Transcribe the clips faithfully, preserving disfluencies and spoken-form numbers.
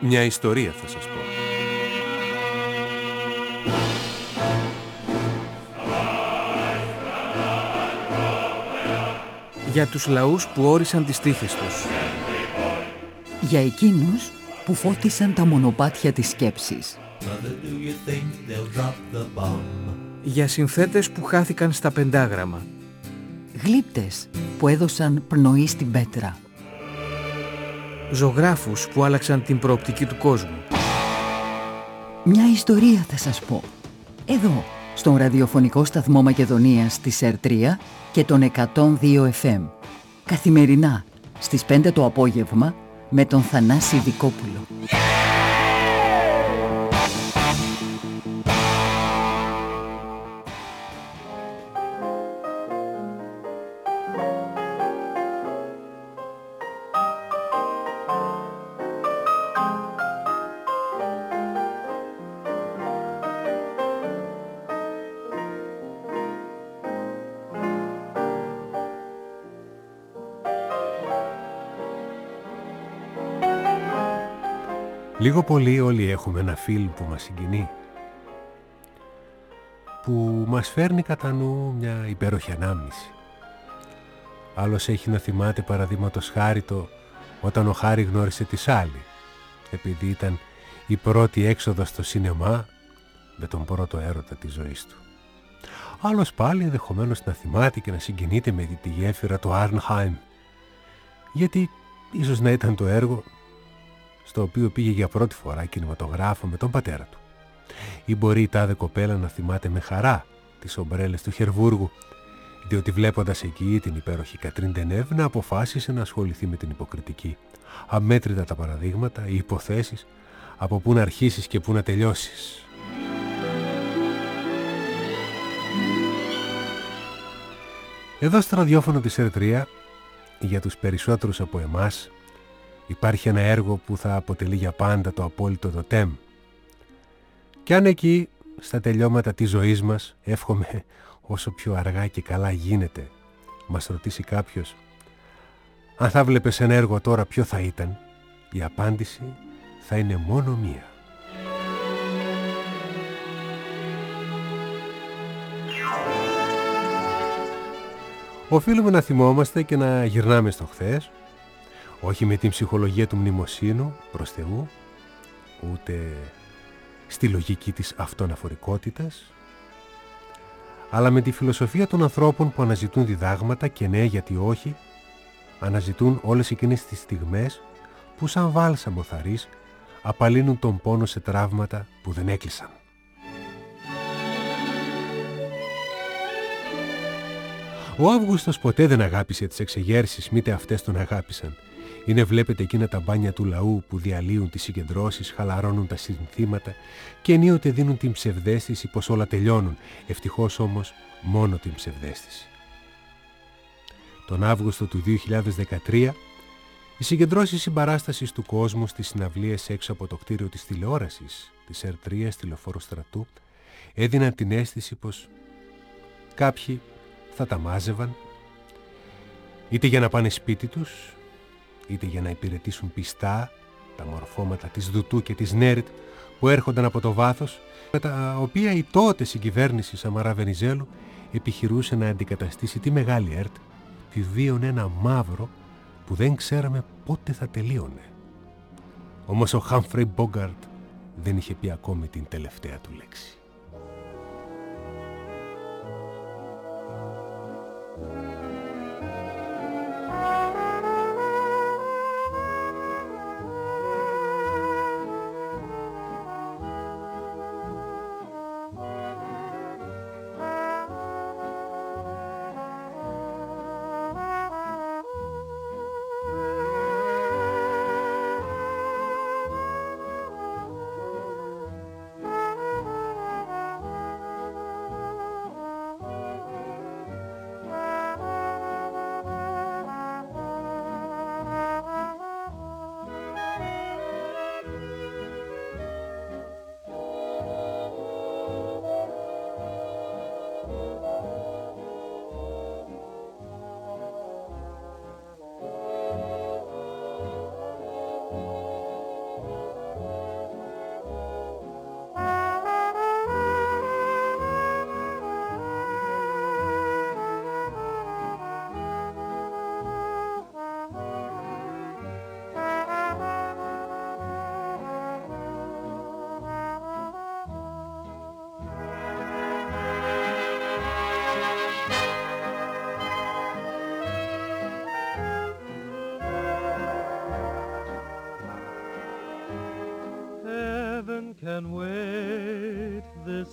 Μια ιστορία θα σας πω. Για τους λαούς που όρισαν τις τύχες τους. Για εκείνους που φώτισαν τα μονοπάτια της σκέψης. Για συνθέτες που χάθηκαν στα πεντάγραμμα. Γλύπτες που έδωσαν πνοή στην πέτρα. Ζωγράφους που άλλαξαν την προοπτική του κόσμου. Μια ιστορία θα σας πω. Εδώ, στον ραδιοφωνικό σταθμό Μακεδονίας της ΕΡ τρία και τον εκατόν δύο εφ εμ. Καθημερινά, στις πέντε το απόγευμα, με τον Θανάση Δικόπουλο. Λίγο πολύ όλοι έχουμε ένα φιλμ που μας συγκινεί, που μας φέρνει κατά νου μια υπέροχη ανάμνηση. Άλλος έχει να θυμάται παραδείγματος χάρη το όταν ο Χάρη γνώρισε τη Σάλη, επειδή ήταν η πρώτη έξοδος στο σινεμά με τον πρώτο έρωτα της ζωής του. Άλλος πάλι ενδεχομένως να θυμάται και να συγκινείται με τη γέφυρα του Άρνχάιμ, γιατί ίσως να ήταν το έργο στο οποίο πήγε για πρώτη φορά κινηματογράφο με τον πατέρα του. Ή μπορεί η τάδε κοπέλα να θυμάται με χαρά τις ομπρέλες του Χερβούργου, διότι βλέποντας εκεί την υπέροχη Κατρίν Ντενέβ να αποφάσισε να ασχοληθεί με την υποκριτική. Αμέτρητα τα παραδείγματα, οι υποθέσεις, από πού να αρχίσεις και πού να τελειώσεις. Εδώ στο ραδιόφωνο της ΕΡ τρία, για τους περισσότερους από εμάς, υπάρχει ένα έργο που θα αποτελεί για πάντα το απόλυτο τοτέμ. Κι αν εκεί, στα τελειώματα της ζωής μας, εύχομαι όσο πιο αργά και καλά γίνεται, μας ρωτήσει κάποιος, αν θα βλέπεις ένα έργο τώρα ποιο θα ήταν, η απάντηση θα είναι μόνο μία. Οφείλουμε να θυμόμαστε και να γυρνάμε στο χθες, όχι με την ψυχολογία του μνημοσύνου προς Θεού, ούτε στη λογική της αυτοαναφορικότητας, αλλά με τη φιλοσοφία των ανθρώπων που αναζητούν διδάγματα και ναι, γιατί όχι, αναζητούν όλες εκείνες τις στιγμές που σαν βάλσαμο θαρρής απαλύνουν τον πόνο σε τραύματα που δεν έκλεισαν. Ο Αύγουστος ποτέ δεν αγάπησε τις εξεγέρσεις, μήτε αυτές τον αγάπησαν. Είναι βλέπετε εκείνα τα μπάνια του λαού που διαλύουν τις συγκεντρώσεις, χαλαρώνουν τα συνθήματα και ενίοτε δίνουν την ψευδαίσθηση πως όλα τελειώνουν, ευτυχώς όμως μόνο την ψευδαίσθηση. Τον Αύγουστο του δύο χιλιάδες δεκατρία, οι συγκεντρώσεις συμπαράστασης του κόσμου στις συναυλίες έξω από το κτίριο της τηλεόρασης της ΕΡ τρία στη Λεωφόρο Στρατού έδιναν την αίσθηση πως κάποιοι θα τα μάζευαν είτε για να πάνε σπίτι τους, είτε για να υπηρετήσουν πιστά τα μορφώματα της Δουτού και της Νέριτ που έρχονταν από το βάθος, με τα οποία η τότε συγκυβέρνηση Σαμαρά Βενιζέλου επιχειρούσε να αντικαταστήσει τη Μεγάλη ΕΡΤ, τη βίωνε ένα μαύρο που δεν ξέραμε πότε θα τελείωνε. Όμως ο Χάμφρεϊ Μπόγκαρτ δεν είχε πει ακόμη την τελευταία του λέξη.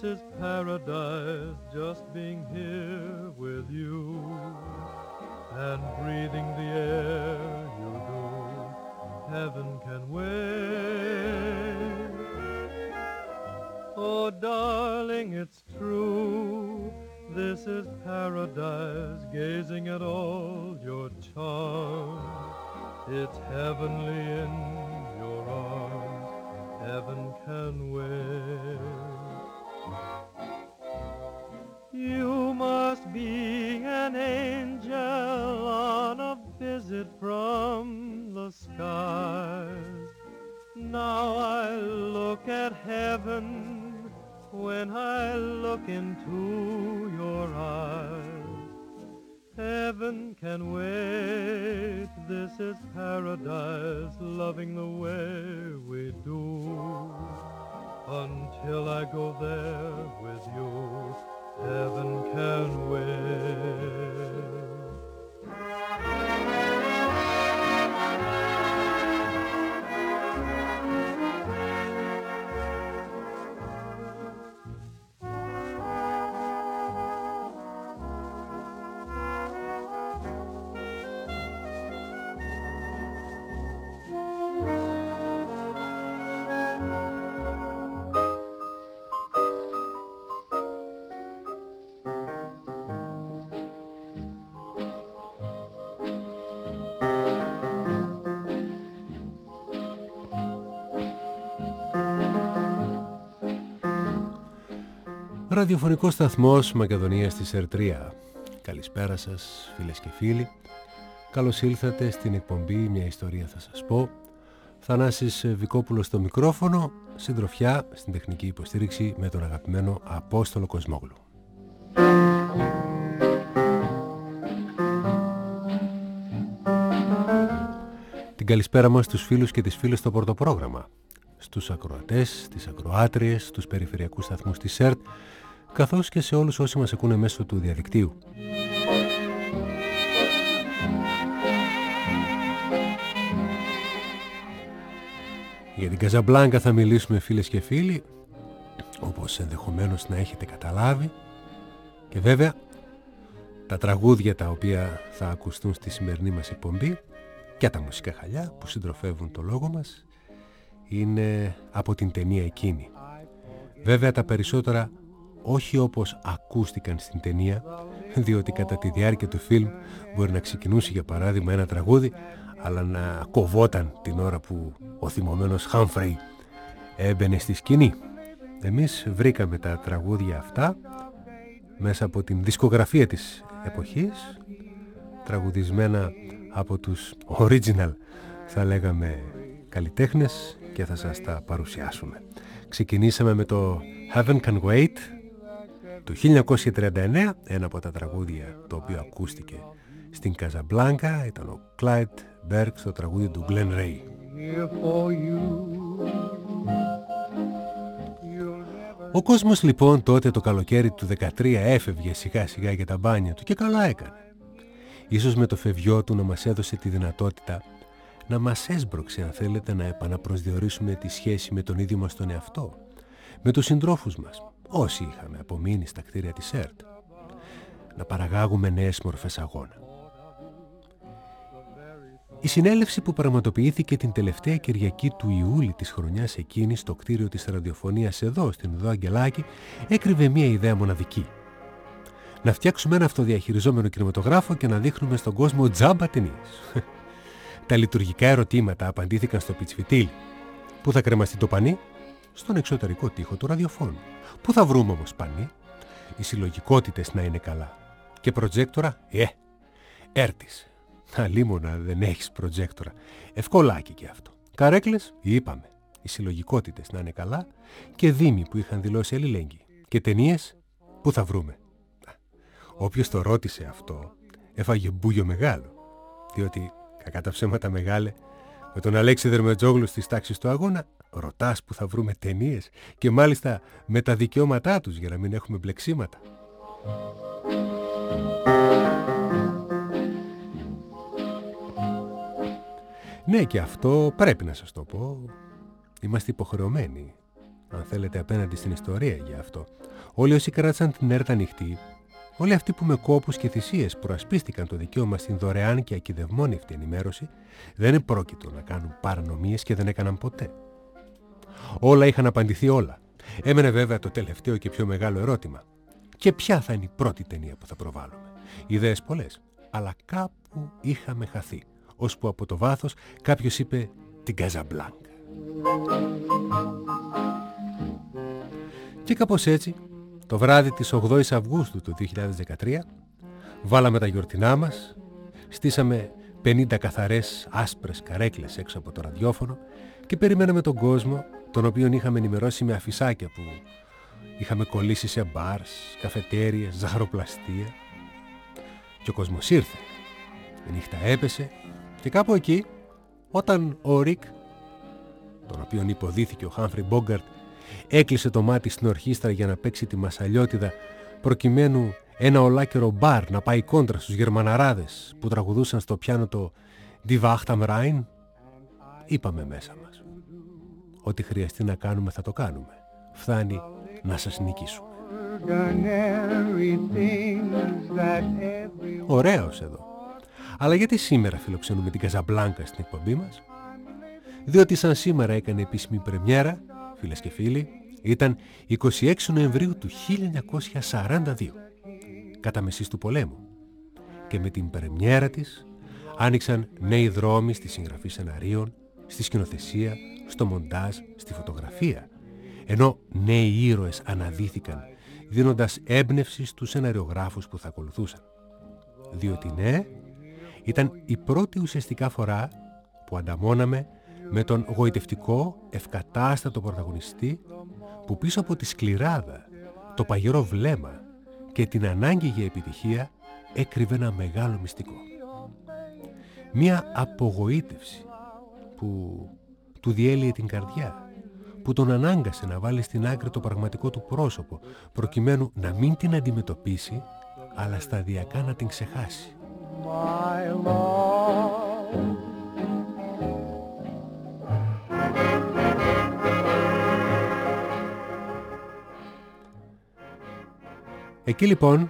is paradise, just being here with you and breathing the air you do. Heaven can wait. Oh, darling, it's true. This is paradise, gazing at all your charms. It's heavenly in your arms. Heaven can wait. You must be an angel on a visit from the skies. Now I look at heaven when I look into your eyes. Heaven can wait, this is paradise, loving the way we do. Until I go there with you, heaven can wait. Ραδιοφωνικός σταθμός Μακεδονίας της ΕΡ τρία. Καλησπέρα σας φίλες και φίλοι. Καλώς ήλθατε στην εκπομπή «Μια ιστορία θα σας πω». Θανάσης Βικόπουλος στο μικρόφωνο, συντροφιά στην τεχνική υποστήριξη με τον αγαπημένο Απόστολο Κοσμόγλου. Την καλησπέρα μας στους φίλους και τις φίλες στο πρωτοπρόγραμμα, στους ακροατές, στις ακροάτριες, στους περιφερειακούς σταθμούς της ΕΡΤ, καθώς και σε όλους όσοι μας ακούνε μέσω του διαδικτύου. Για την Καζαμπλάνκα θα μιλήσουμε φίλες και φίλοι, όπως ενδεχομένως να έχετε καταλάβει, και βέβαια τα τραγούδια τα οποία θα ακουστούν στη σημερινή μας εκπομπή και τα μουσικά χαλιά που συντροφεύουν το λόγο μας είναι από την ταινία εκείνη. Βέβαια τα περισσότερα όχι όπως ακούστηκαν στην ταινία, διότι κατά τη διάρκεια του φιλμ μπορεί να ξεκινούσε για παράδειγμα ένα τραγούδι, αλλά να κοβόταν την ώρα που ο θυμωμένος Χάμφρεϊ έμπαινε στη σκηνή. Εμείς βρήκαμε τα τραγούδια αυτά μέσα από την δισκογραφία της εποχής, τραγουδισμένα από τους original, θα λέγαμε, καλλιτέχνες, και θα σας τα παρουσιάσουμε. Ξεκινήσαμε με το Heaven Can Wait του χίλια εννιακόσια τριάντα εννέα, ένα από τα τραγούδια το οποίο ακούστηκε στην Καζαμπλάνκα ήταν ο Clyde Berg στο τραγούδι του Glen Ray. Ο κόσμος λοιπόν τότε το καλοκαίρι του δεκατρία έφευγε σιγά σιγά για τα μπάνια του και καλά έκανε. Ίσως με το φευγιό του να μας έδωσε τη δυνατότητα να μας έσπρωξε, αν θέλετε, να επαναπροσδιορίσουμε τη σχέση με τον ίδιο μας τον εαυτό, με τους συντρόφους μας, όσοι είχαμε απομείνει στα κτίρια της ΕΡΤ, να παραγάγουμε νέες μορφές αγώνα. Η συνέλευση που πραγματοποιήθηκε την τελευταία Κυριακή του Ιούλη της χρονιάς εκείνης στο κτίριο της ραδιοφωνίας εδώ, στην οδό Αγγελάκη, έκρυβε μία ιδέα μοναδική. Να φτιάξουμε ένα αυτοδιαχειριζόμενο κινηματογράφο και να δείχνουμε στον κόσμο τζάμπα ταινίες. Τα λειτουργικά ερωτήματα απαντήθηκαν στο πιτσφιτίλ. Πού θα κρεμαστεί το πανί? Στον εξωτερικό τοίχο του ραδιοφώνου. Πού θα βρούμε όμως πανί? Οι συλλογικότητες να είναι καλά. Και προτζέκτορα? Ε, έρτης. Αλίμονα δεν έχεις προτζέκτορα. Ευκολάκι και αυτό. Καρέκλες? Είπαμε. Οι συλλογικότητες να είναι καλά. Και δήμοι που είχαν δηλώσει αλληλέγγυοι. Και ταινίες? Πού θα βρούμε? Όποιος το ρώτησε αυτό έφαγε μπούγιο μεγάλο. Διότι, κακά τα ψέματα μεγάλε, με τον Αλέξη Δερμετζόγλου στις τάξεις του αγώνα, ρωτάς που θα βρούμε ταινίες, και μάλιστα με τα δικαιώματά τους για να μην έχουμε μπλεξίματα. Ναι, και αυτό πρέπει να σας το πω. Είμαστε υποχρεωμένοι αν θέλετε, απέναντι στην ιστορία για αυτό. Όλοι όσοι κράτησαν την ΕΡΤ ανοιχτή, όλοι αυτοί που με κόπους και θυσίες προασπίστηκαν το δικαίωμα στην δωρεάν και ακιδευμόνευτη ενημέρωση, δεν επρόκειτο να κάνουν παρανομίες και δεν έκαναν ποτέ. Όλα είχαν απαντηθεί όλα. Έμενε βέβαια το τελευταίο και πιο μεγάλο ερώτημα. Και ποια θα είναι η πρώτη ταινία που θα προβάλλουμε? Ιδέες πολλές, αλλά κάπου είχαμε χαθεί, ώσπου από το βάθος κάποιος είπε την Καζαμπλάνκα. Και κάπως έτσι, το βράδυ της ογδόης Αυγούστου του δύο χιλιάδες δεκατρία, βάλαμε τα γιορτινά μας, στήσαμε πενήντα καθαρές άσπρες καρέκλες έξω από το ραδιόφωνο και περιμέναμε τον κόσμο, τον οποίον είχαμε ενημερώσει με αφισάκια που είχαμε κολλήσει σε μπαρς, καφετέριες, ζαχαροπλαστεία. Και ο κόσμος ήρθε. Η νύχτα έπεσε και κάπου εκεί, όταν ο Ρικ, τον οποίον υποδίθηκε ο Χάμφρι Μπόγκαρτ, έκλεισε το μάτι στην ορχήστρα για να παίξει τη μασαλιώτιδα, προκειμένου ένα ολάκερο μπαρ να πάει κόντρα στους Γερμαναράδες που τραγουδούσαν στο πιάνο το Die Wacht am Rhein, είπαμε μέσα μας: ό,τι χρειαστεί να κάνουμε θα το κάνουμε. Φτάνει να σας νικήσουμε. Ωραίος εδώ. Αλλά γιατί σήμερα φιλοξενούμε την Καζαμπλάνκα στην εκπομπή μας? Διότι σαν σήμερα έκανε επίσημη πρεμιέρα, φίλες και φίλοι, ήταν εικοστή έκτη Νοεμβρίου του χίλια εννιακόσια σαράντα δύο, κατά μεσής του πολέμου. Και με την πρεμιέρα της άνοιξαν νέοι δρόμοι στη συγγραφή σεναρίων, στη σκηνοθεσία, στο μοντάζ, στη φωτογραφία, ενώ νέοι ήρωες αναδύθηκαν, δίνοντας έμπνευση στους σεναριογράφους που θα ακολουθούσαν. Διότι ναι, ήταν η πρώτη ουσιαστικά φορά που ανταμώναμε με τον γοητευτικό, ευκατάστατο πρωταγωνιστή που πίσω από τη σκληράδα, το παγερό βλέμμα και την ανάγκη για επιτυχία έκρυβε ένα μεγάλο μυστικό. Μία απογοήτευση που του διέλυε την καρδιά, που τον ανάγκασε να βάλει στην άκρη το πραγματικό του πρόσωπο, προκειμένου να μην την αντιμετωπίσει, αλλά σταδιακά να την ξεχάσει. Εκεί λοιπόν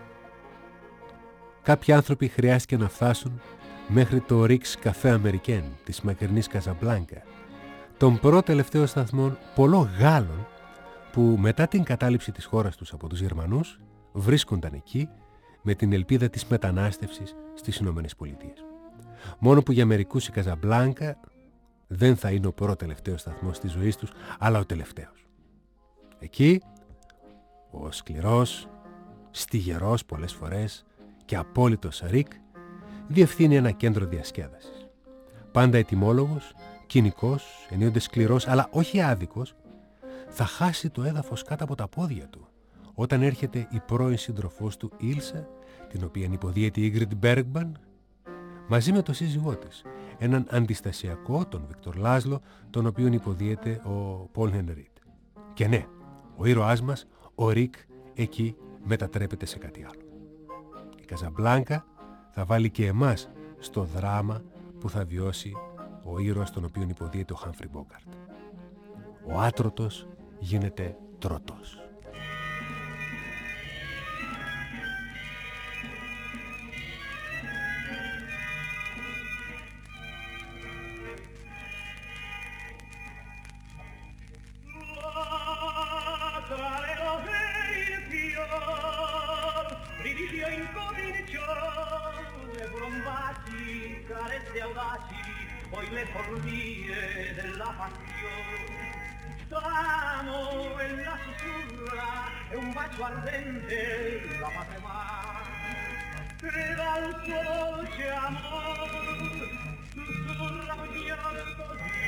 κάποιοι άνθρωποι χρειάστηκε να φτάσουν μέχρι το Ρίξ Καφέ Αμερικέν της μακρινής Καζαμπλάνκα, τον πρώτο τελευταίο σταθμό πολλών Γάλλων που μετά την κατάληψη της χώρας τους από τους Γερμανούς βρίσκονταν εκεί με την ελπίδα της μετανάστευσης στις Ηνωμένες Πολιτείες. Μόνο που για μερικούς η Καζαμπλάνκα δεν θα είναι ο πρώτο τελευταίος σταθμός της ζωής τους, αλλά ο τελευταίος. Εκεί ο σκληρός, στιγερός πολλές φορές και απόλυτος Ρικ διευθύνει ένα κέντρο διασκέδασης. Πάντα ετοιμόλογος, κοινικός, ενίοτε σκληρός, αλλά όχι άδικος, θα χάσει το έδαφος κάτω από τα πόδια του όταν έρχεται η πρώην σύντροφός του Ήλσα, την οποία υποδίεται η Ίγκριντ Μπέργκμαν, μαζί με τον σύζυγό της, έναν αντιστασιακό, τον Βίκτορ Λάσλο, τον οποίον υποδίεται ο Πολ Χενρίτ. Και ναι, ο ήρωάς μας, ο Ρικ, εκεί μετατρέπεται σε κάτι άλλο. Η Καζαμπλάνκα θα βάλει και εμάς στο δράμα που θα βιώσει ο ήρωας τον οποίον υποδίεται ο Χάμφρι Μπόγκαρτ. Ο άτρωτος γίνεται τροτός. Poi le follie della passione, t'amo e la sussurra e un bacio ardente la patema, creda al suo dolce amore, sussurra ogni così,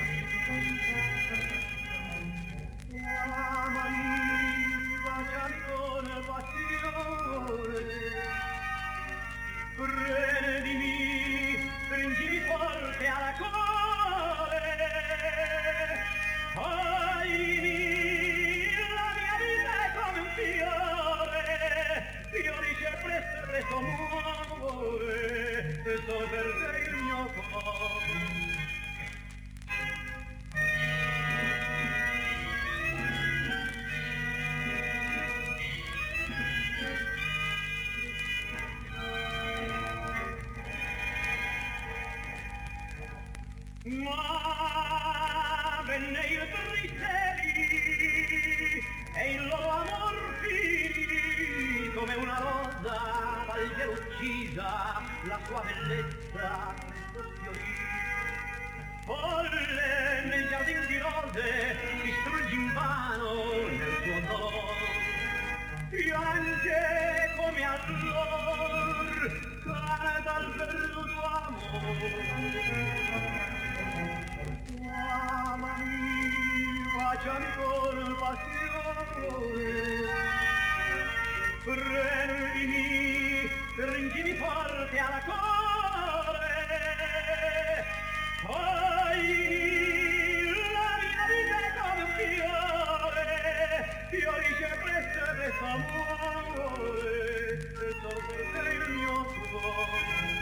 amami, baciami con passione, prendimi, stringimi forte alla cuore, ai, la mia vita è come un fiore, fiorisce presto e presto muore, e so per te il mio cuore. Ma venne il Briselli e il loro amor finì come una rosa dal gelo uccisa, la sua bellezza sfiorì. Folle nel giardino di rose si strugge invano nel suo dolore, piange come allor canta il perduto amore. Amami, baciami con passione, prendimi, stringimi forte alla cuore, poi la mia vita è come un fiore, fiorisce presto e presto amore, e solo per te il mio cuore.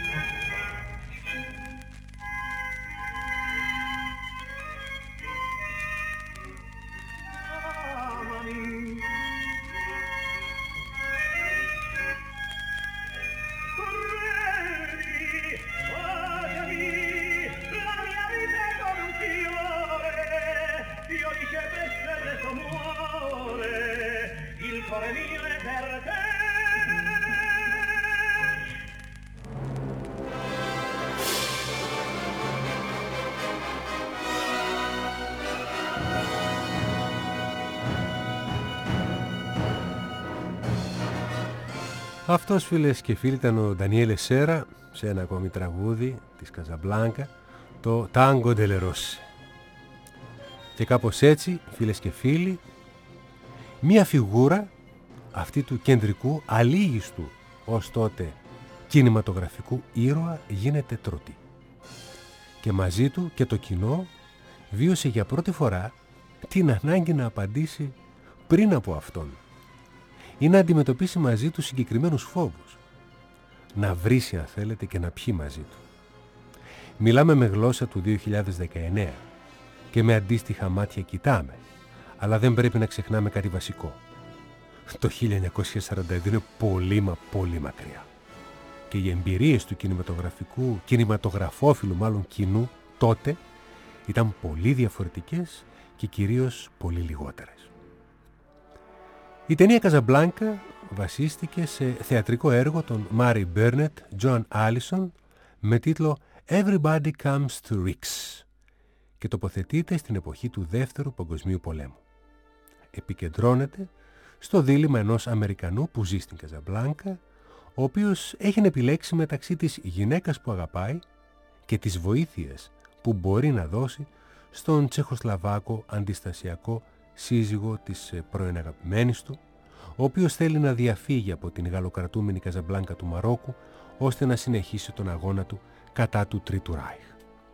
Αυτός, φίλες και φίλοι, ήταν ο Ντανιέλε Σέρα σε ένα ακόμη τραγούδι της Καζαμπλάνκα, το Tango delle Rosse. Και κάπως έτσι, φίλες και φίλοι, μία φιγούρα αυτή του κεντρικού, αλήγιστου ως τότε κινηματογραφικού ήρωα γίνεται τρωτή. Και μαζί του και το κοινό βίωσε για πρώτη φορά την ανάγκη να απαντήσει πριν από αυτόν ή να αντιμετωπίσει μαζί του συγκεκριμένους φόβους, να βρίσει αν θέλετε και να πιει μαζί του. Μιλάμε με γλώσσα του δύο χιλιάδες δεκαεννέα και με αντίστοιχα μάτια κοιτάμε, αλλά δεν πρέπει να ξεχνάμε κάτι βασικό. Το χίλια εννιακόσια σαράντα δύο είναι πολύ μα πολύ μακριά και οι εμπειρίες του κινηματογραφικού, κινηματογραφόφιλου μάλλον κοινού τότε ήταν πολύ διαφορετικές και κυρίως πολύ λιγότερες. Η ταινία Καζαμπλάνκα βασίστηκε σε θεατρικό έργο των Murray Burnett, Joan Allison με τίτλο Everybody Comes to Rix και τοποθετείται στην εποχή του Δεύτερου Παγκοσμίου Πολέμου. Επικεντρώνεται στο δίλημμα ενός Αμερικανού που ζει στην Καζαμπλάνκα, ο οποίος έχει να επιλέξει μεταξύ της γυναίκας που αγαπάει και της βοήθειας που μπορεί να δώσει στον Τσεχοσλαβάκο αντιστασιακό σύζυγο της πρώην αγαπημένης του, ο οποίος θέλει να διαφύγει από την γαλλοκρατούμενη Καζαμπλάνκα του Μαρόκου ώστε να συνεχίσει τον αγώνα του κατά του Τρίτου Ράιχ.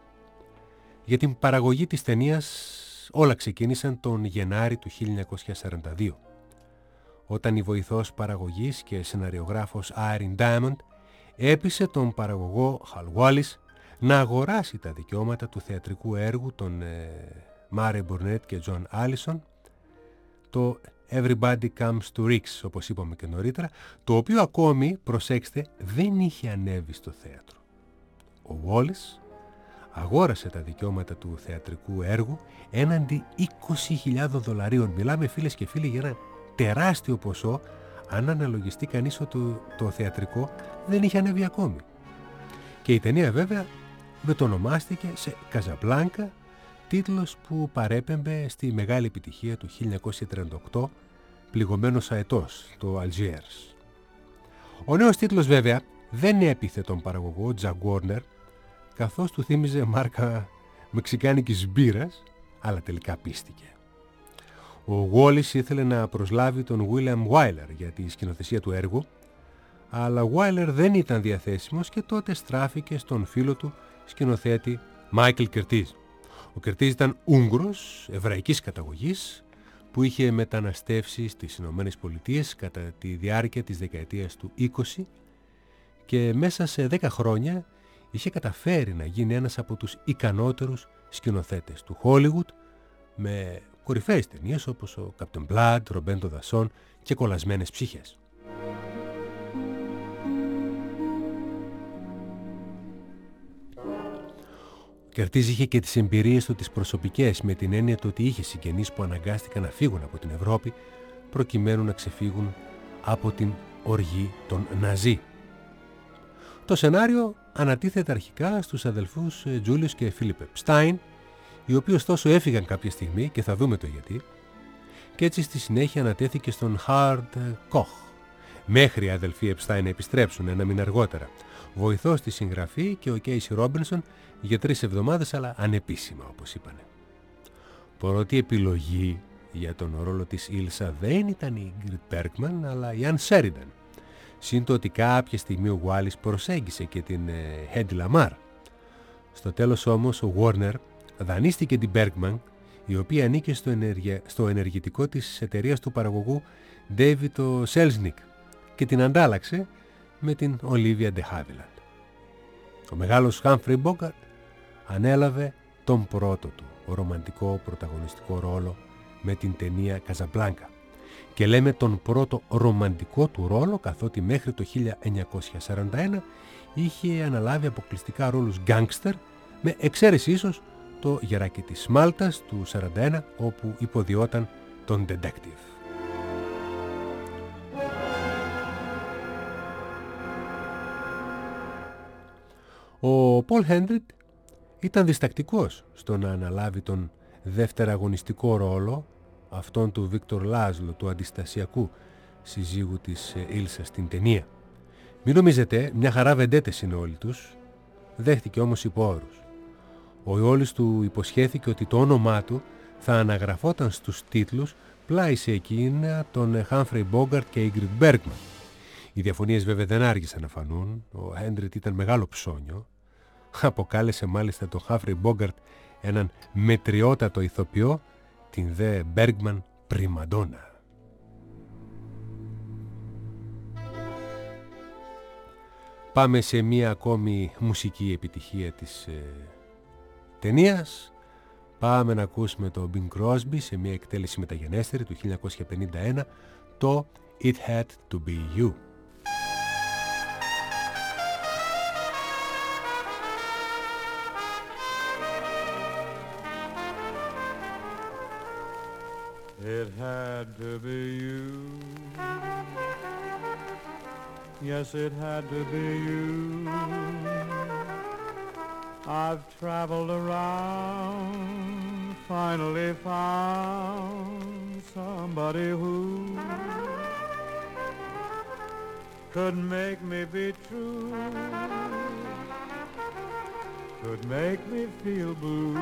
Για την παραγωγή της ταινίας όλα ξεκίνησαν τον Γενάρη του χίλια εννιακόσια σαράντα δύο, όταν η βοηθός παραγωγής και σεναριογράφος Irene Diamond έπεισε τον παραγωγό Hal Wallis να αγοράσει τα δικαιώματα του θεατρικού έργου των ε, Murray Burnett και Joan Allison, το Everybody Comes to Rix, όπως είπαμε και νωρίτερα, το οποίο ακόμη, προσέξτε, δεν είχε ανέβει στο θέατρο. Ο Wallis αγόρασε τα δικαιώματα του θεατρικού έργου έναντι είκοσι χιλιάδες δολαρίων. Μιλάμε, φίλες και φίλοι, για ένα τεράστιο ποσό, αν αναλογιστεί κανείς ότι το, το θεατρικό δεν είχε ανέβει ακόμη. Και η ταινία βέβαια μετονομάστηκε σε Καζαμπλάνκα, τίτλος που παρέπεμπε στη μεγάλη επιτυχία του χίλια εννιακόσια τριάντα οκτώ, πληγωμένος αετός, το Αλγιέρς. Ο νέος τίτλος βέβαια δεν έπιθε τον παραγωγό Jack Warner, καθώς του θύμιζε μάρκα μεξικάνικης μπύρας, αλλά τελικά πίστηκε. Ο Wallis ήθελε να προσλάβει τον William Wyler για τη σκηνοθεσία του έργου, αλλά ο Wyler δεν ήταν διαθέσιμος και τότε στράφηκε στον φίλο του σκηνοθέτη Michael Curtiz. Ο Curtiz ήταν Ούγγρος, εβραϊκής καταγωγής, που είχε μεταναστεύσει στις Ηνωμένες Πολιτείες κατά τη διάρκεια της δεκαετίας του είκοσι και μέσα σε δέκα χρόνια είχε καταφέρει να γίνει ένας από τους ικανότερους σκηνοθέτες του Hollywood, με κορυφαίες ταινίες όπως ο Captain Blood, Ρομπέντο Δασόν και Κολλασμένες ψυχές. Κερτής είχε και τις εμπειρίες του τις προσωπικές, με την έννοια του ότι είχε συγγενείς που αναγκάστηκαν να φύγουν από την Ευρώπη προκειμένου να ξεφύγουν από την οργή των Ναζί. Το σενάριο ανατίθεται αρχικά στους αδελφούς Τζούλιος και Φίλιπ Επστάιν, οι οποίοι ωστόσο έφυγαν κάποια στιγμή και θα δούμε το γιατί, και έτσι στη συνέχεια ανατέθηκε στον Χάρντ Κοχ, μέχρι οι αδελφοί Επστάιν να επιστρέψουν ένα μήνα αργότερα. Βοηθός στη συγγραφή και ο Κέισι Ρόμπινσον για τρεις εβδομάδες, αλλά ανεπίσημα όπως είπανε. Πρώτη επιλογή για τον ρόλο της Ήλσα δεν ήταν η Ίγκριντ Μπέργκμαν, αλλά η Αν Σέρινταν. Συν το ότι κάποια στιγμή ο Γουάλις προσέγγισε και την Χέντι Λαμάρ. Στο τέλος όμως ο Warner δανείστηκε την Μπέργκμαν, η οποία ανήκε στο, ενεργεια... στο ενεργητικό της εταιρείας του παραγωγού David Selznick, και την αντάλλαξε με την Olivia de Havilland. Ο μεγάλος Humphrey Bogart ανέλαβε τον πρώτο του ρομαντικό πρωταγωνιστικό ρόλο με την ταινία Καζαμπλάνκα, και λέμε τον πρώτο ρομαντικό του ρόλο καθότι μέχρι το χίλια εννιακόσια σαράντα ένα είχε αναλάβει αποκλειστικά ρόλους γκάνγκστερ, με εξαίρεση ίσως το Γεράκι της Μάλτας του σαράντα ένα, όπου υποδιόταν τον detective. Ο Πολ Χέντρικ ήταν διστακτικός στο να αναλάβει τον δευτεραγωνιστικό ρόλο, αυτόν του Βίκτορ Λάζλο, του αντιστασιακού συζύγου της Ήλσα στην ταινία. Μην νομίζετε, μια χαρά βεντέτες είναι όλοι τους, δέχτηκε όμως υπό όρους. Ο Ιόλης του υποσχέθηκε ότι το όνομά του θα αναγραφόταν στους τίτλους πλάι σε εκείνα των Humphrey Bogart και Ingrid Bergman. Οι διαφωνίες βέβαια δεν άργησαν να φανούν. Ο Χέντρικ ήταν μεγάλο ψώνιο. Αποκάλεσε μάλιστα τον Humphrey Bogart έναν μετριότατο ηθοποιό, την δε Bergman πριμαντόνα. Πάμε σε μία ακόμη μουσική επιτυχία της ε, ταινίας. Πάμε να ακούσουμε το Bing Crosby σε μία εκτέλεση μεταγενέστερη του χίλια εννιακόσια πενήντα ένα, το It Had To Be You. It had to be you. Yes, it had to be you. I've traveled around, finally found somebody who could make me be true, could make me feel blue,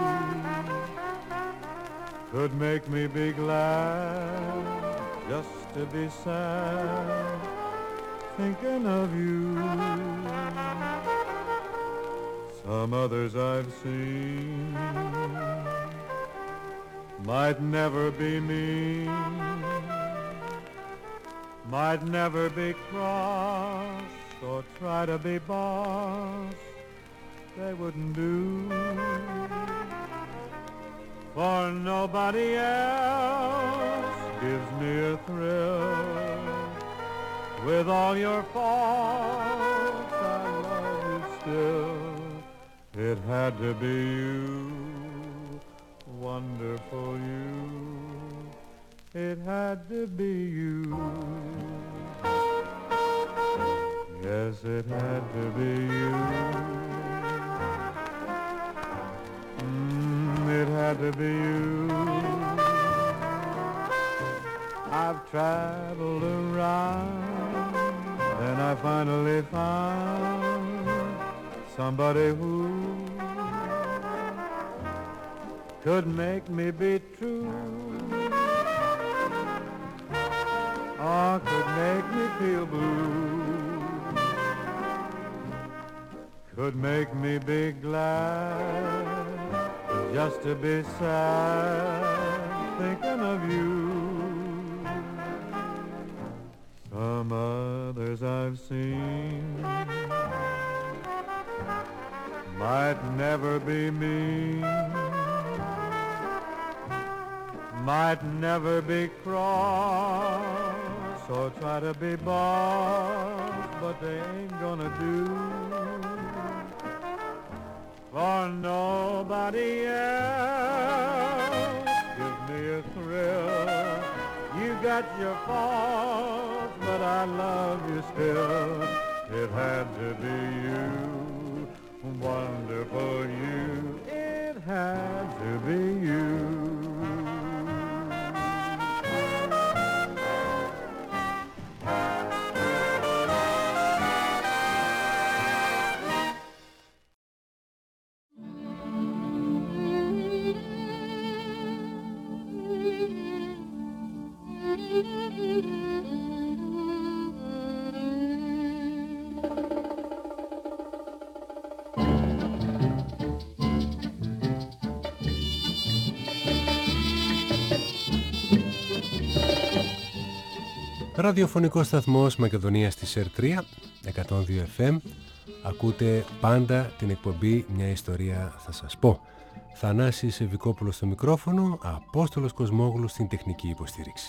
could make me be glad just to be sad, thinking of you. Some others I've seen might never be mean, might never be cross or try to be boss. They wouldn't do, for nobody else gives me a thrill. With all your faults, I love you still. It had to be you, wonderful you. It had to be you. Yes, it had to be you. Mm, it had to be you. I've traveled around and I finally found somebody who could make me be true, or could make me feel blue, could make me be glad just to be sad, thinking of you. Some others I've seen might never be mean, might never be cross or try to be boss, but they ain't gonna do, for nobody else gives me a thrill. You got your faults, but I love you still. It had to be you, wonderful you. It had to be you. Ραδιοφωνικός σταθμός Μακεδονίας της ΕΡ τρία, εκατόν δύο εφ εμ. Ακούτε πάντα την εκπομπή «Μια ιστορία θα σας πω». Θανάσης Ευικόπουλος στο μικρόφωνο, Απόστολος Κοσμόγλου στην τεχνική υποστήριξη.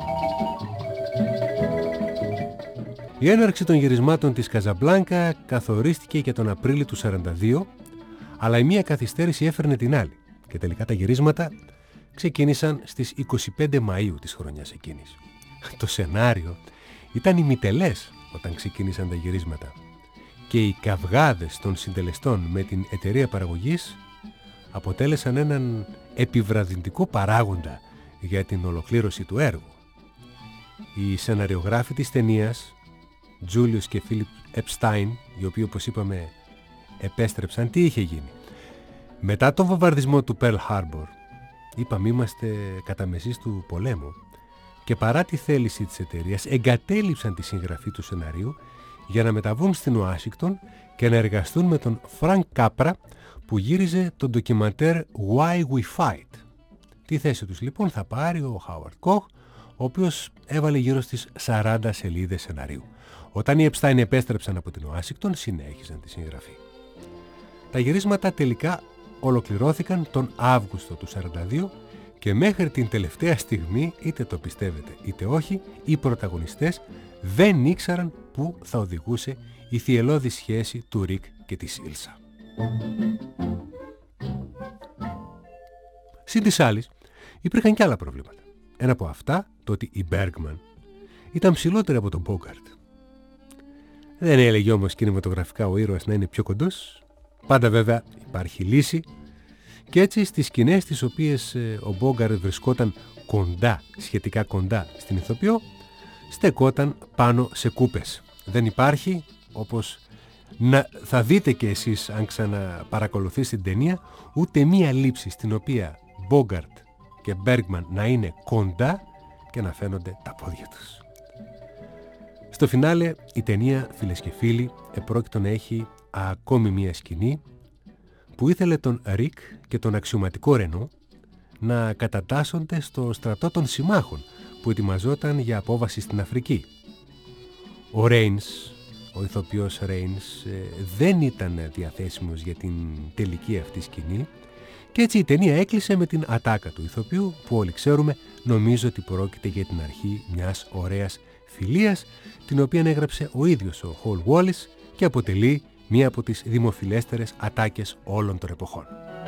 Η έναρξη των γυρισμάτων της Καζαμπλάνκα καθορίστηκε για τον Απρίλιο του σαράντα δύο, αλλά η μία καθυστέρηση έφερνε την άλλη και τελικά τα γυρίσματα ξεκίνησαν στις είκοσι πέντε Μαΐου της χρονιάς εκείνης. Το σενάριο ήταν ημιτελές όταν ξεκίνησαν τα γυρίσματα και οι καυγάδες των συντελεστών με την εταιρεία παραγωγής αποτέλεσαν έναν επιβραδυντικό παράγοντα για την ολοκλήρωση του έργου. Οι σεναριογράφοι της ταινίας, Τζούλιος και Φίλιπ Επστάιν, οι οποίοι όπως είπαμε επέστρεψαν, τι είχε γίνει? Μετά τον βομβαρδισμό του Pearl Harbor, είπαμε είμαστε κατά μεσής του πολέμου, και παρά τη θέληση της εταιρείας εγκατέλειψαν τη συγγραφή του σεναρίου για να μεταβούν στην Ουάσιγκτον και να εργαστούν με τον Φρανκ Κάπρα που γύριζε το ντοκιμαντέρ Why We Fight. Τη θέση τους λοιπόν θα πάρει ο Χάουαρντ Κοχ, ο οποίος έβαλε γύρω στις σαράντα σελίδες σεναρίου. Όταν οι Επστάιν επέστρεψαν από την Ουάσιγκτον συνέχισαν τη συγγραφή. Τα γυρίσματα τελικά ολοκληρώθηκαν τον Αύγουστο του σαράντα δύο και μέχρι την τελευταία στιγμή, είτε το πιστεύετε είτε όχι, οι πρωταγωνιστές δεν ήξεραν πού θα οδηγούσε η θυελλώδη σχέση του Ρικ και της Ήλσα. Συν της άλλης, υπήρχαν και άλλα προβλήματα. Ένα από αυτά, το ότι η Μπέργκμαν ήταν ψηλότερη από τον Μπόγκαρτ. Δεν έλεγε όμως κινηματογραφικά ο ήρωας να είναι πιο κοντός. Πάντα βέβαια υπάρχει λύση. Και έτσι στις σκηνές τις οποίες ε, ο Μπόγκαρτ βρισκόταν κοντά, σχετικά κοντά στην ηθοποιό, στεκόταν πάνω σε κούπες. Δεν υπάρχει, όπως να, θα δείτε και εσείς αν ξαναπαρακολουθήσετε την ταινία, ούτε μία λήψη στην οποία Μπόγκαρτ και Μπέργκμαν να είναι κοντά και να φαίνονται τα πόδια τους. Στο φινάλε η ταινία, φίλες και φίλοι, επρόκειτο να έχει ακόμη μία σκηνή που ήθελε τον Ρικ και τον αξιωματικό Ρενό να κατατάσσονται στο στρατό των συμμάχων που ετοιμαζόταν για απόβαση στην Αφρική. Ο Ρέινς, ο ηθοποιός Ρέινς, δεν ήταν διαθέσιμος για την τελική αυτή σκηνή και έτσι η ταινία έκλεισε με την ατάκα του ηθοποιού που όλοι ξέρουμε. Νομίζω ότι πρόκειται για την αρχή μιας ωραίας φιλίας, την οποία έγραψε ο ίδιος ο Χολ Γουόλις και αποτελεί μία από τις δημοφιλέστερες ατάκες όλων των εποχών.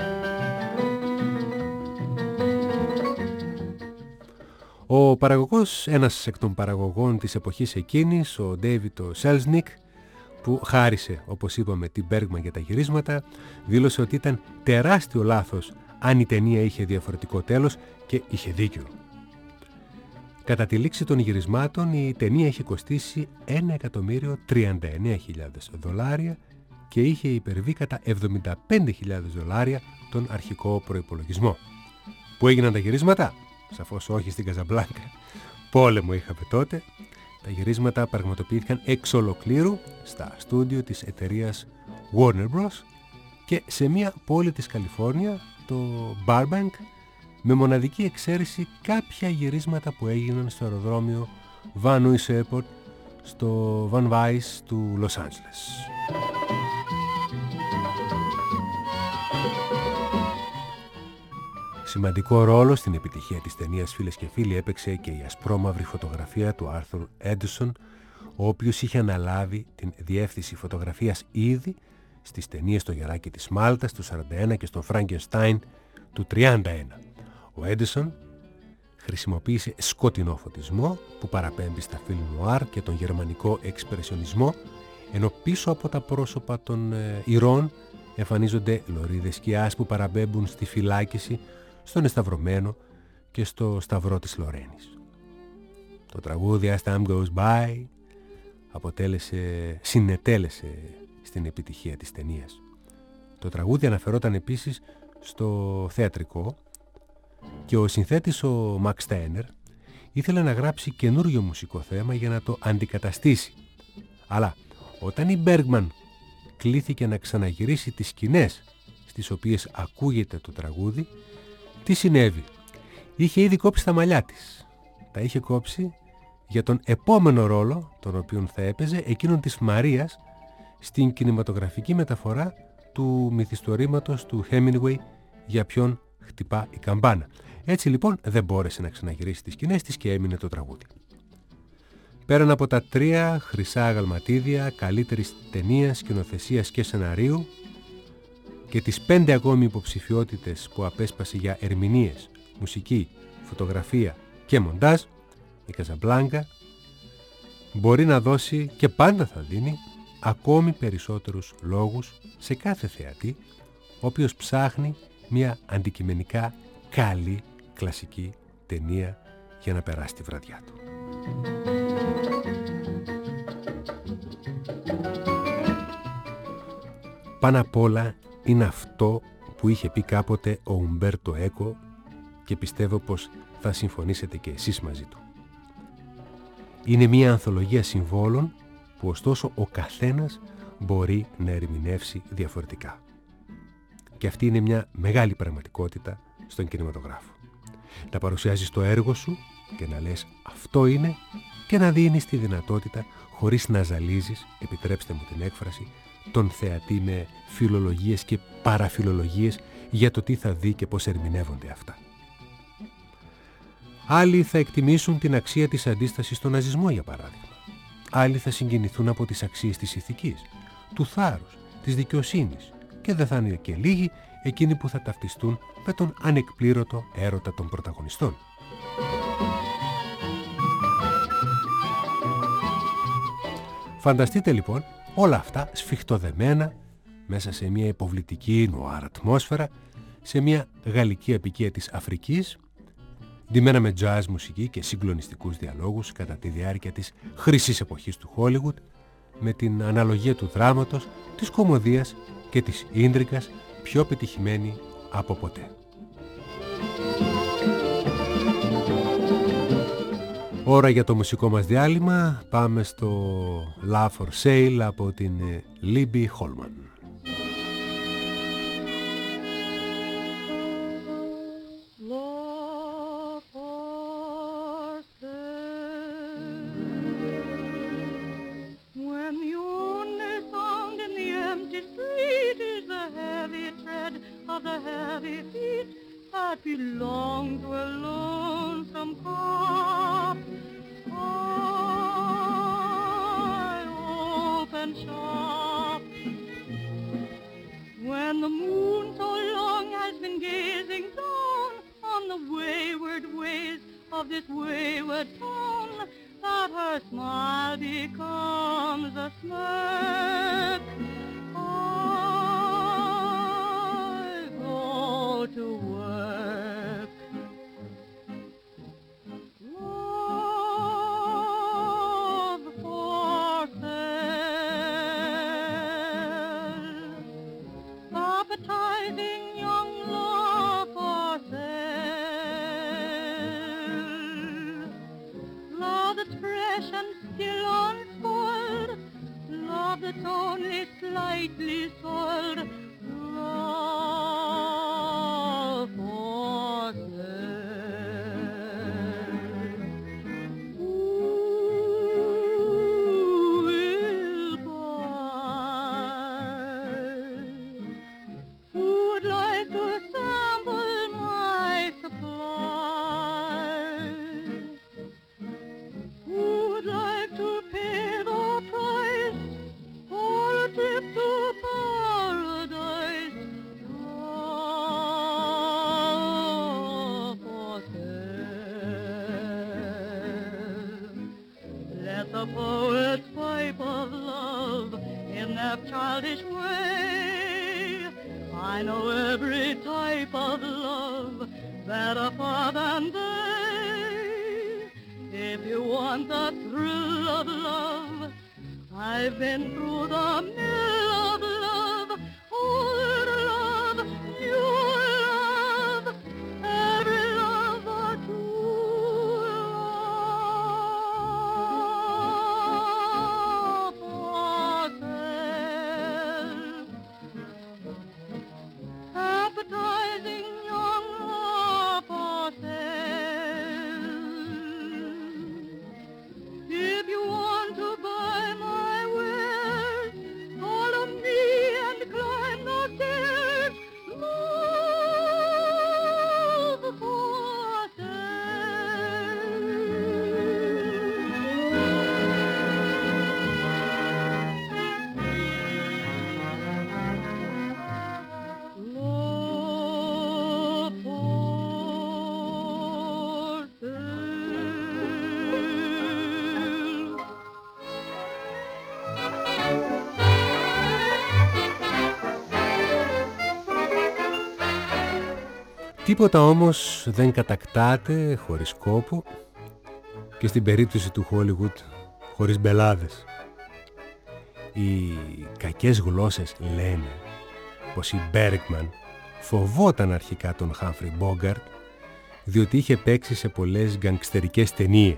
Ο παραγωγός, ένας εκ των παραγωγών της εποχής εκείνης, ο Ντέιβιτ Σέλζνικ, που χάρισε, όπως είπαμε, την Μπέργκμαν για τα γυρίσματα, δήλωσε ότι ήταν τεράστιο λάθος αν η ταινία είχε διαφορετικό τέλος και είχε δίκιο. Κατά τη λήξη των γυρισμάτων η ταινία είχε κοστίσει ένα εκατομμύριο τριάντα εννέα χιλιάδες δολάρια και είχε υπερβεί κατά εβδομήντα πέντε χιλιάδες δολάρια τον αρχικό προϋπολογισμό. Πού έγιναν τα γυρίσματα? Σαφώς όχι στην Καζαμπλάνκα. Πόλεμο είχαμε τότε. Τα γυρίσματα πραγματοποιήθηκαν εξ ολοκλήρου στα στούντιο της εταιρείας Warner Bros. Και σε μια πόλη της Καλιφόρνια, το Burbank, με μοναδική εξαίρεση κάποια γυρίσματα που έγιναν στο αεροδρόμιο Van Nuys Airport στο Van Nuys του Λος Άντζελες. Σημαντικό ρόλο στην επιτυχία της ταινίας, φίλες και φίλοι, έπαιξε και η ασπρόμαυρη φωτογραφία του Arthur Edison, ο οποίος είχε αναλάβει την διεύθυνση φωτογραφίας ήδη στις ταινίες «Το γεράκι της Μάλτας» του σαράντα ένα και στον «Φράγκενστάιν» του τριάντα ένα. Ο Έντισον χρησιμοποίησε σκοτεινό φωτισμό που παραπέμπει στα φιλμ νουάρ και τον γερμανικό εξπρεσιονισμό, ενώ πίσω από τα πρόσωπα των ε, ηρώων εμφανίζονται λωρίδες σκιάς που παραπέμπουν στη φυλάκιση, στον εσταυρωμένο και στο σταυρό της Λορένης. Το τραγούδι «As Time Goes By» αποτέλεσε, συνετέλεσε στην επιτυχία της ταινίας. Το τραγούδι αναφερόταν επίσης στο θεατρικό και ο συνθέτης ο Max Steiner ήθελε να γράψει καινούριο μουσικό θέμα για να το αντικαταστήσει. Αλλά όταν η Bergman κλήθηκε να ξαναγυρίσει τις σκηνές στις οποίες ακούγεται το τραγούδι, τι συνέβη? Είχε ήδη κόψει τα μαλλιά της. Τα είχε κόψει για τον επόμενο ρόλο, τον οποίο θα έπαιζε, εκείνον της Μαρίας, στην κινηματογραφική μεταφορά του μυθιστορήματος του Hemingway «Για ποιον χτυπά η καμπάνα». Έτσι λοιπόν δεν μπόρεσε να ξαναγυρίσει τις σκηνές της και έμεινε το τραγούδι. Πέραν από τα τρία χρυσά αγαλματίδια καλύτερης ταινίας, σκηνοθεσίας και σεναρίου και τις πέντε ακόμη υποψηφιότητες που απέσπασε για ερμηνείες, μουσική, φωτογραφία και μοντάζ, η Καζαμπλάνκα μπορεί να δώσει και πάντα θα δίνει ακόμη περισσότερους λόγους σε κάθε θεατή, ο οποίος ψάχνει μια αντικειμενικά καλή κλασική ταινία για να περάσει τη βραδιά του. Πάνω απ' όλα είναι αυτό που είχε πει κάποτε ο Ουμπέρτο Έκο και πιστεύω πως θα συμφωνήσετε και εσείς μαζί του. Είναι μια ανθολογία συμβόλων που ωστόσο ο καθένας μπορεί να ερμηνεύσει διαφορετικά. Και αυτή είναι μια μεγάλη πραγματικότητα στον κινηματογράφο. Να παρουσιάζεις το έργο σου και να λες αυτό είναι και να δίνεις τη δυνατότητα χωρίς να ζαλίζεις, επιτρέψτε μου την έκφραση, τον θεατή με φιλολογίες και παραφιλολογίες για το τι θα δει και πώς ερμηνεύονται αυτά. Άλλοι θα εκτιμήσουν την αξία της αντίστασης στον ναζισμό, για παράδειγμα. Άλλοι θα συγκινηθούν από τις αξίες της ηθικής, του θάρρους, της δικαιοσύνης και δεν θα είναι και λίγοι εκείνοι που θα ταυτιστούν με τον ανεκπλήρωτο έρωτα των πρωταγωνιστών. Φανταστείτε λοιπόν όλα αυτά σφιχτοδεμένα μέσα σε μια υποβλητική νουάρ ατμόσφαιρα, σε μια γαλλική απικία της Αφρικής, ντυμένα με jazz μουσική και συγκλονιστικούς διαλόγους κατά τη διάρκεια της χρυσής εποχής του Χόλιγουτ, με την αναλογία του δράματος, της κωμωδίας και της ίντρικας πιο πετυχημένη από ποτέ. Ώρα για το μουσικό μας διάλειμμα. Πάμε στο Love for Sale από την Libby Holman. Belong to a lonesome cop. I open shop when the moon so long has been gazing down on the wayward ways of this wayward town, that her smile becomes a smirk. I go to work. Love for sale. Appetizing young love for sale. Love that's fresh and still unspoiled. Love that's only slightly soiled. Love for sale. Who will buy? Who'd like to sample my supply? Who'd like to pay the price for a trip to Paris? have childish way. I know every type of love better far than they. If you want the thrill of love, I've been through the mill of love, old love, new love, every love but true love for sale. Appetizing young love for sale. If you want to buy my wares, follow me and climb the stairs. Love for sale. Love for Τίποτα όμως δεν κατακτάται χωρίς κόπο και στην περίπτωση του Hollywood χωρίς μπελάδες. Οι κακές γλώσσες λένε πως η Bergman φοβόταν αρχικά τον Humphrey Bogart διότι είχε παίξει σε πολλές γκανγκστερικές ταινίες.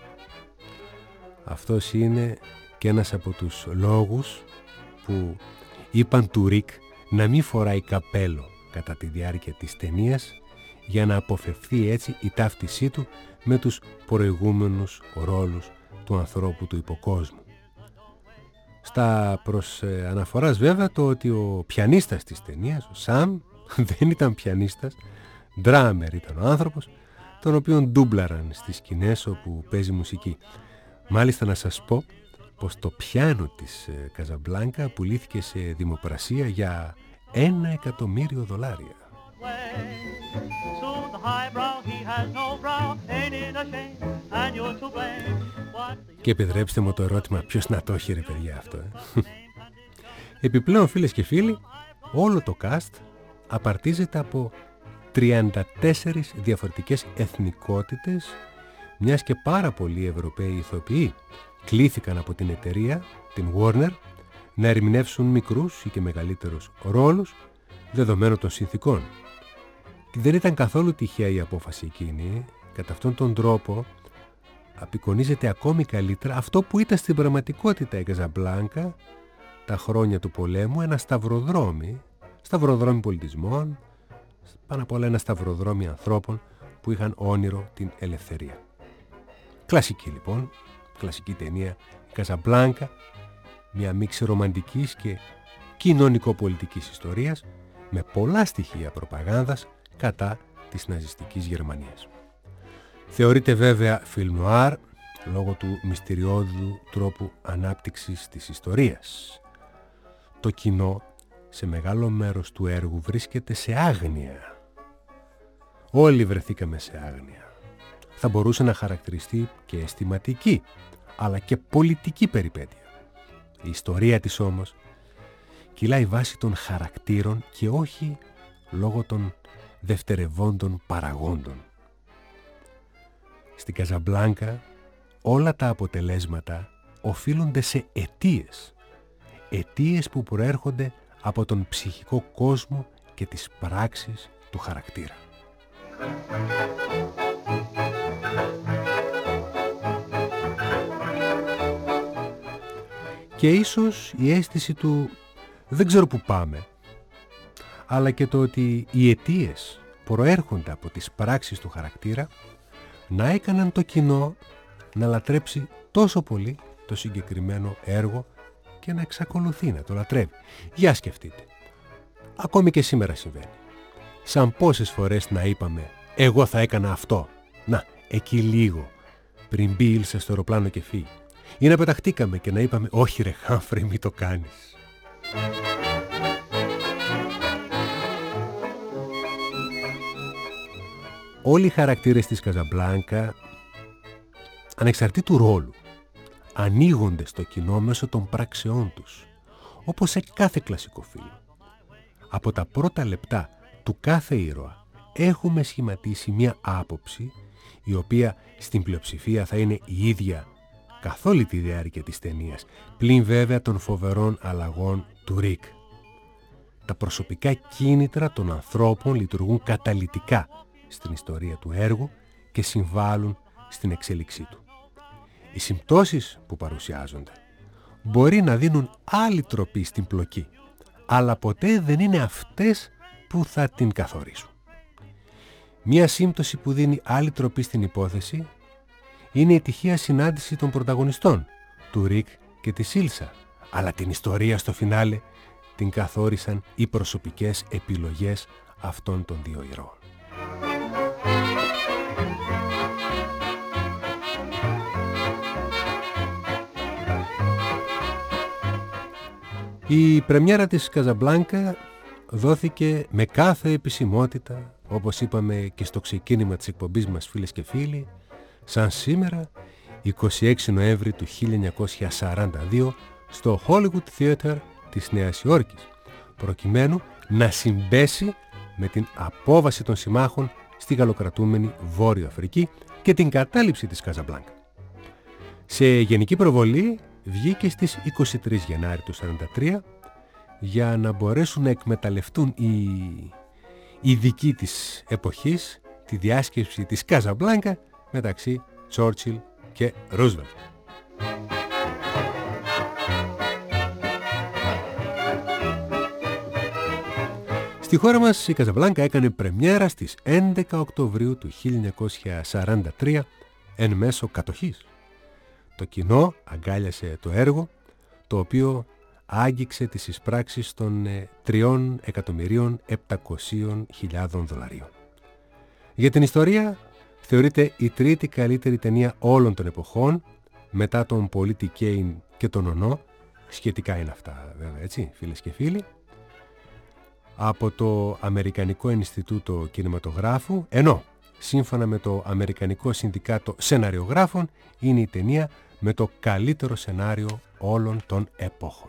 Αυτός είναι και ένας από τους λόγους που είπαν του Ρικ να μην φοράει καπέλο κατά τη διάρκεια της ταινίας για να αποφευθεί έτσι η ταύτισή του με τους προηγούμενους ρόλους του ανθρώπου του υποκόσμου. Στα προς ε, αναφοράς βέβαια το ότι ο πιανίστας της ταινίας, ο Σαμ, δεν ήταν πιανίστας, ντράμερ ήταν ο άνθρωπος, τον οποίον ντούμπλαραν στις σκηνές όπου παίζει μουσική. Μάλιστα να σας πω πως το πιάνο της ε, Καζαμπλάνκα πουλήθηκε σε δημοπρασία για ένα εκατομμύριο δολάρια. Και επιτρέψτε μου το ερώτημα, ποιος να το έχει ρε παιδιά αυτό, ε? Επιπλέον φίλες και φίλοι, όλο το cast απαρτίζεται από τριάντα τέσσερις διαφορετικές εθνικότητες, μιας και πάρα πολλοί Ευρωπαίοι ηθοποιοί κλήθηκαν από την εταιρεία, την Warner, να ερμηνεύσουν μικρούς ή και μεγαλύτερους ρόλους δεδομένων των συνθήκων. Και δεν ήταν καθόλου τυχαία η απόφαση εκείνη. Κατά αυτόν τον τρόπο απεικονίζεται ακόμη καλύτερα αυτό που ήταν στην πραγματικότητα η Καζαμπλάνκα τα χρόνια του πολέμου, ένα σταυροδρόμι, σταυροδρόμι πολιτισμών, πάνω απ' όλα ένα σταυροδρόμι ανθρώπων που είχαν όνειρο την ελευθερία. Κλασική λοιπόν, κλασική ταινία Καζαμπλάνκα, μια μίξη ρομαντικής και κοινωνικοπολιτικής ιστορίας με πολλά στοιχεία προπαγάνδας κατά της ναζιστικής Γερμανίας. Θεωρείται βέβαια φιλμ νουάρ λόγω του μυστηριώδου τρόπου ανάπτυξης της ιστορίας. Το κοινό σε μεγάλο μέρος του έργου βρίσκεται σε άγνοια. Όλοι βρεθήκαμε σε άγνοια. Θα μπορούσε να χαρακτηριστεί και αισθηματική αλλά και πολιτική περιπέτεια. Η ιστορία της όμως κυλάει βάσει των χαρακτήρων και όχι λόγω των δευτερευόντων παραγόντων. Στην Καζαμπλάνκα όλα τα αποτελέσματα οφείλονται σε αιτίες. Αιτίες που προέρχονται από τον ψυχικό κόσμο και τις πράξεις του χαρακτήρα. Και ίσως η αίσθηση του δεν ξέρω που πάμε, αλλά και το ότι οι αιτίες προέρχονται από τις πράξεις του χαρακτήρα να έκαναν το κοινό να λατρέψει τόσο πολύ το συγκεκριμένο έργο και να εξακολουθεί να το λατρεύει. Για σκεφτείτε. Ακόμη και σήμερα συμβαίνει. Σαν πόσες φορές να είπαμε εγώ θα έκανα αυτό. Να, εκεί λίγο πριν μπει Ήλσα στο αεροπλάνο και φύγει. Ή να πεταχτήκαμε και να είπαμε όχι ρε Χάμφρι, μη το κάνεις. Όλοι οι χαρακτήρες της Καζαμπλάνκα, ανεξαρτήτου ρόλου, ανοίγονται στο κοινό μέσω των πράξεών τους. όπως σε κάθε κλασικό φιλμ. Από τα πρώτα λεπτά του κάθε ήρωα έχουμε σχηματίσει μια άποψη η οποία στην πλειοψηφία θα είναι η ίδια καθ' όλη τη διάρκεια της ταινίας, πλην βέβαια των φοβερών αλλαγών του Ρικ. Τα προσωπικά κίνητρα των ανθρώπων λειτουργούν καταλυτικά στην ιστορία του έργου και συμβάλλουν στην εξέλιξή του. Οι συμπτώσεις που παρουσιάζονται μπορεί να δίνουν άλλη τροπή στην πλοκή, αλλά ποτέ δεν είναι αυτές που θα την καθορίσουν. Μία σύμπτωση που δίνει άλλη τροπή στην υπόθεση είναι η τυχαία συνάντηση των πρωταγωνιστών, του Ρικ και της Ήλσα, αλλά την ιστορία στο φινάλε την καθόρισαν οι προσωπικές επιλογές αυτών των δύο ηρώων. Η πρεμιέρα της Καζαμπλάνκα δόθηκε με κάθε επισημότητα, όπως είπαμε και στο ξεκίνημα της εκπομπής μας, φίλες και φίλοι, σαν σήμερα, εικοστή έκτη Νοέμβρη του χίλια εννιακόσια σαράντα δύο, στο Hollywood Theater της Νέας Υόρκης, προκειμένου να συμπέσει με την απόβαση των συμμάχων στη γαλλοκρατούμενη Βόρειο Αφρική και την κατάληψη της Καζαμπλάνκα. Σε γενική προβολή βγήκε στις εικοστή τρίτη Γενάρη του χίλια εννιακόσια σαράντα τρία για να μπορέσουν να εκμεταλλευτούν οι ειδικοί της εποχής τη διάσκεψη της Καζαμπλάνκα μεταξύ Τσόρτσιλ και Ρούσβελτ. Στη χώρα μας η Καζαμπλάνκα έκανε πρεμιέρα στις έντεκα Οκτωβρίου του χίλια εννιακόσια σαράντα τρία εν μέσω κατοχής. Το κοινό αγκάλιασε το έργο, το οποίο άγγιξε τις εισπράξεις των τριών εκατομμυρίων επτακοσίων χιλιάδων δολαρίων. Για την ιστορία θεωρείται η τρίτη καλύτερη ταινία όλων των εποχών, μετά τον Πολίτη Κέιν και τον Ονό, σχετικά είναι αυτά βέβαια, έτσι φίλες και φίλοι, από το Αμερικανικό Ινστιτούτο Κινηματογράφου, ενώ σύμφωνα με το Αμερικανικό Συνδικάτο Σεναριογράφων είναι η ταινία με το καλύτερο σενάριο όλων των εποχών.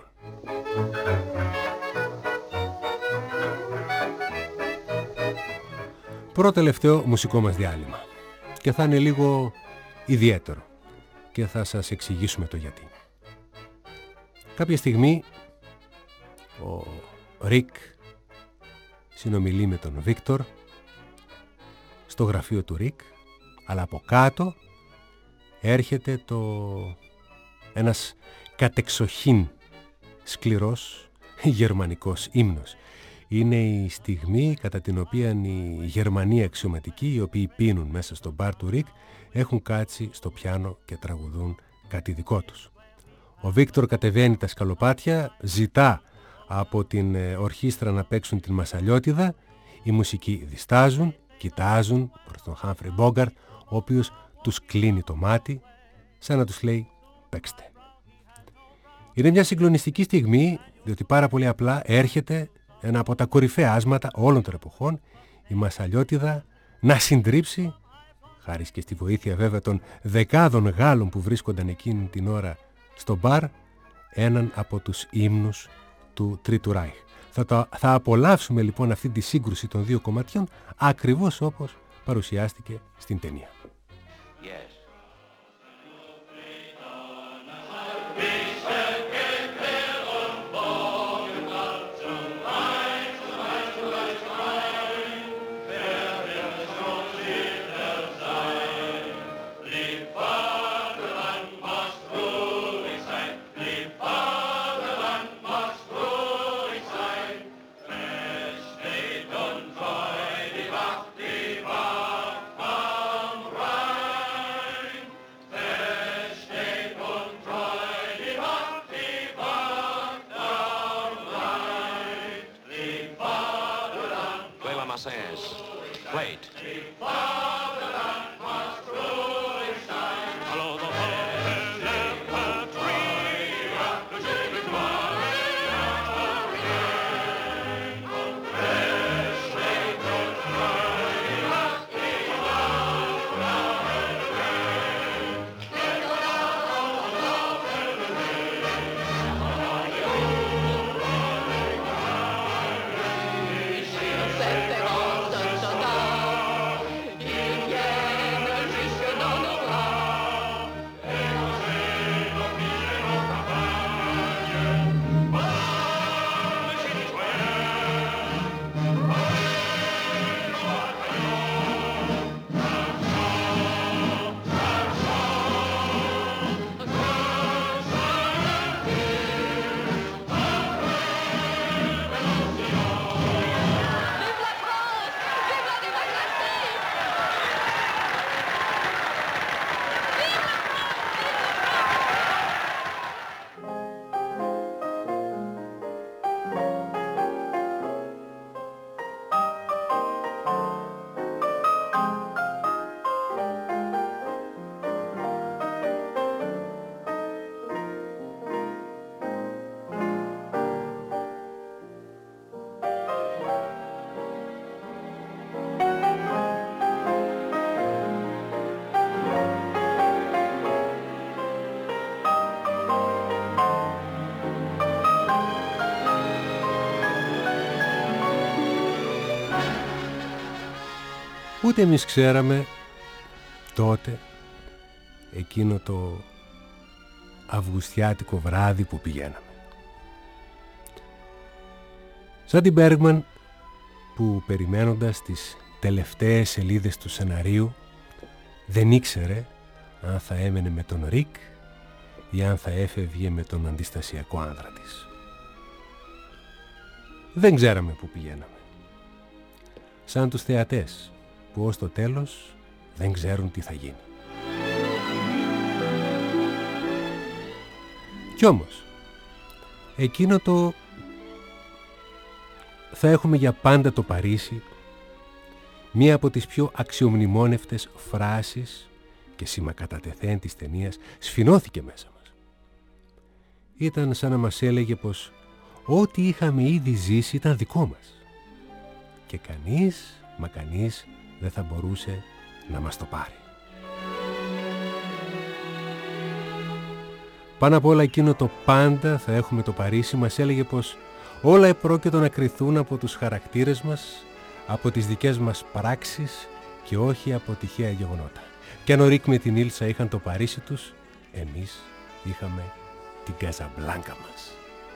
Πρώτο τελευταίο μουσικό μας διάλειμμα και θα είναι λίγο ιδιαίτερο και θα σας εξηγήσουμε το γιατί. Κάποια στιγμή ο Ρικ συνομιλεί με τον Βίκτορ στο γραφείο του Ρικ, αλλά από κάτω έρχεται το... ένας κατεξοχήν σκληρός γερμανικός ύμνος. Είναι η στιγμή κατά την οποία οι Γερμανοί αξιωματικοί, οι οποίοι πίνουν μέσα στο μπαρ του Ρικ, έχουν κάτσει στο πιάνο και τραγουδούν κάτι δικό τους. Ο Βίκτορ κατεβαίνει τα σκαλοπάτια, ζητά από την ορχήστρα να παίξουν την Μασαλιώτιδα, οι μουσικοί διστάζουν, κοιτάζουν προς τον Χάμφρι Μπόγκαρτ, ο οποίος τους κλείνει το μάτι, σαν να τους λέει παίξτε. Είναι μια συγκλονιστική στιγμή, διότι πάρα πολύ απλά έρχεται ένα από τα κορυφαία άσματα όλων των εποχών, η Μασαλιώτιδα να συντρίψει, χάρη και στη βοήθεια βέβαια των δεκάδων Γάλλων που βρίσκονταν εκείνη την ώρα στο μπαρ, έναν από τους ύμνους του Τρίτου Ράιχ. Θα, το, θα απολαύσουμε λοιπόν αυτή τη σύγκρουση των δύο κομματιών ακριβώς όπως παρουσιάστηκε στην ταινία. Yes. Plate. Ούτε εμείς ξέραμε τότε, εκείνο το αυγουστιάτικο βράδυ που πηγαίναμε. Σαν την Μπέργμαν που, περιμένοντας τις τελευταίες σελίδες του σεναρίου, δεν ήξερε αν θα έμενε με τον Ρικ ή αν θα έφευγε με τον αντιστασιακό άνδρα της. Δεν ξέραμε που πηγαίναμε. Σαν τους θεατές που ως το τέλος δεν ξέρουν τι θα γίνει. Κι όμως, εκείνο το «θα έχουμε για πάντα το Παρίσι», μία από τις πιο αξιομνημόνευτες φράσεις και σήμακατατεθέν της ταινίας, σφινώθηκε μέσα μας. Ήταν σαν να μας έλεγε πως ό,τι είχαμε ήδη ζήσει ήταν δικό μας και κανείς, μα κανείς δεν θα μπορούσε να μας το πάρει. Πάνω απ' όλα εκείνο το «πάντα θα έχουμε το Παρίσι» μας έλεγε πως όλα επρόκειτο να κριθούν από τους χαρακτήρες μας, από τις δικές μας πράξεις και όχι από τυχαία γεγονότα. Και αν ο Ρικ με την Ήλσα είχαν το Παρίσι τους, εμείς είχαμε την Καζαμπλάνκα μας.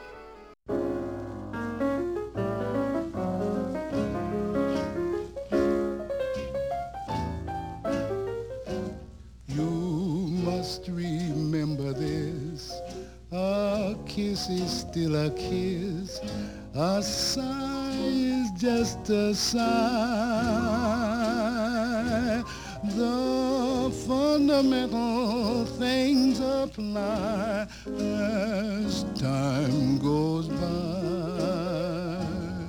Kiss is still a kiss, a sigh is just a sigh. The fundamental things apply as time goes by.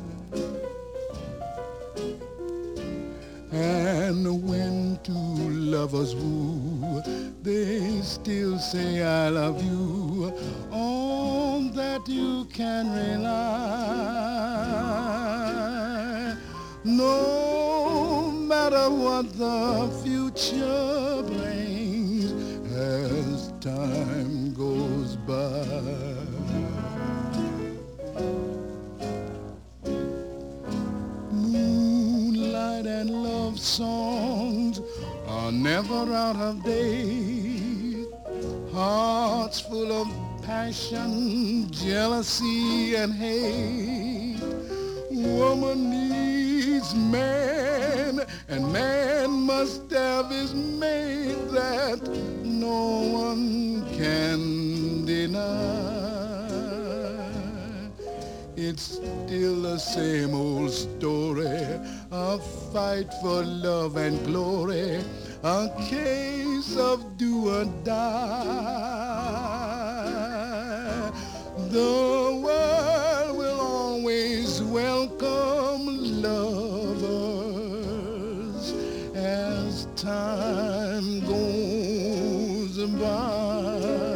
And when two lovers woo, they still say I love you. On that you can rely. No matter what the future brings as time goes by. Moonlight and love songs are never out of date. Hearts full of passion, jealousy, and hate. Woman needs man, and man must have his mate that no one can deny. It's still the same old story, a fight for love and glory, a case of do or die. The world will always welcome lovers as time goes by.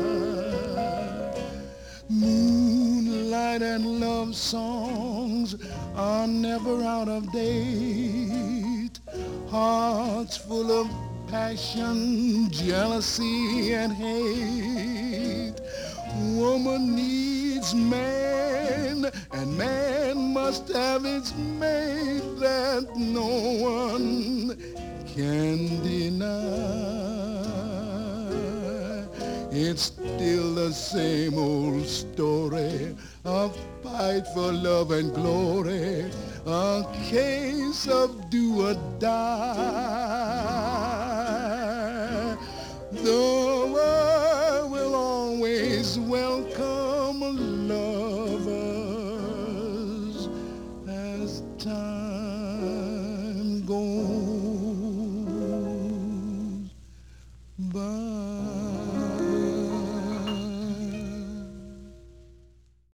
Moonlight and love songs are never out of date. Hearts full of passion, jealousy, and hate. Woman needs man, and man must have its mate that no one can deny. It's still the same old story, a fight for love and glory, a case of do or die.